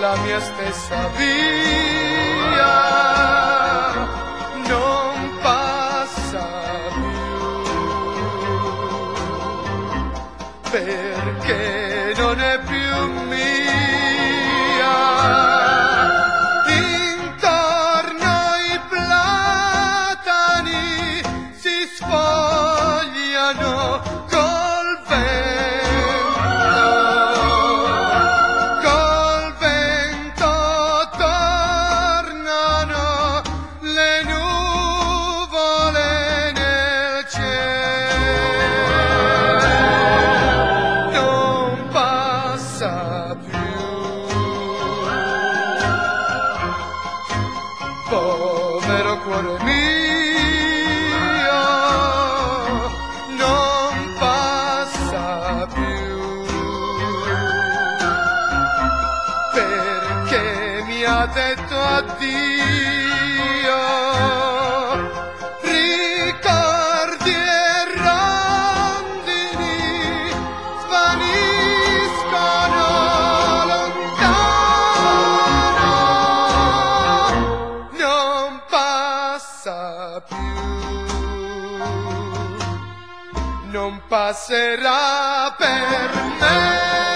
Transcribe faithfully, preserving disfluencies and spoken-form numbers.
la mia stessa via non passa più, perché non è più mia. Intorno i platani si sfogliano col vento, col vento tornano le nuvole nel cielo, non passa più. Povero cuore mio, non passa più, perché mi ha detto addio. Ricordi e rondini svaniscono lontano, non passa più, non passerà per me.